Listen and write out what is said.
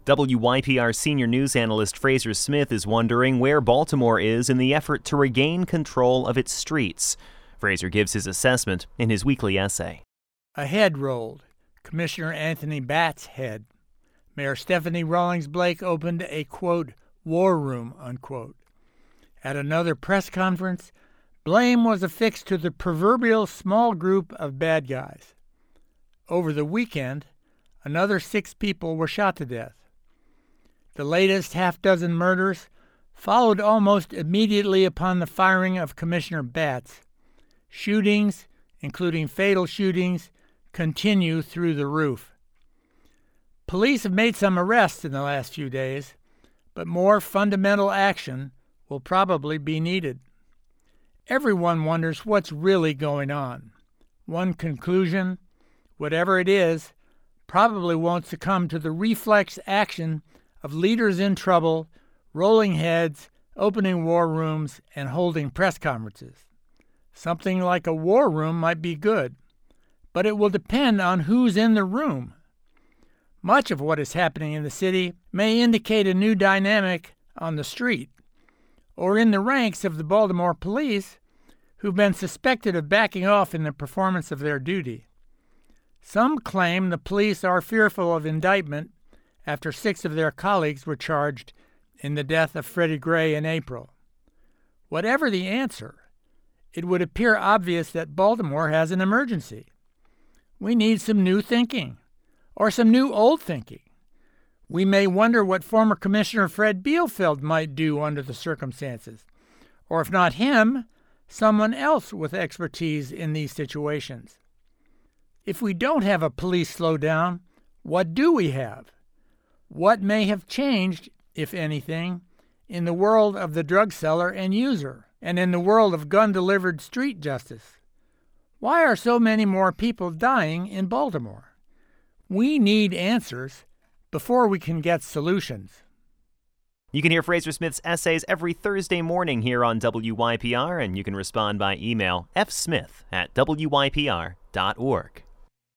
WYPR senior news analyst Fraser Smith is wondering where Baltimore is in the effort to regain control of its streets. Fraser gives his assessment in his weekly essay. A head rolled. Commissioner Anthony Batt's head. Mayor Stephanie Rawlings Blake opened a, quote, war room, unquote. At another press conference, blame was affixed to the proverbial small group of bad guys. Over the weekend, another 6 people were shot to death. The latest half-dozen murders followed almost immediately upon the firing of Commissioner Batts. Shootings, including fatal shootings, continue through the roof. Police have made some arrests in the last few days, but more fundamental action will probably be needed. Everyone wonders what's really going on. One conclusion, whatever it is, probably won't succumb to the reflex action of leaders in trouble, rolling heads, opening war rooms, and holding press conferences. Something like a war room might be good, but it will depend on who's in the room. Much of what is happening in the city may indicate a new dynamic on the street, or in the ranks of the Baltimore police, who've been suspected of backing off in the performance of their duty. Some claim the police are fearful of indictment after 6 of their colleagues were charged in the death of Freddie Gray in April. Whatever the answer, it would appear obvious that Baltimore has an emergency. We need some new thinking, or some new old thinking. We may wonder what former Commissioner Fred Bielfeld might do under the circumstances, or if not him, someone else with expertise in these situations. If we don't have a police slowdown, what do we have? What may have changed, if anything, in the world of the drug seller and user, and in the world of gun-delivered street justice? Why are so many more people dying in Baltimore? We need answers before we can get solutions. You can hear Fraser Smith's essays every Thursday morning here on WYPR, and you can respond by email fsmith@wypr.org.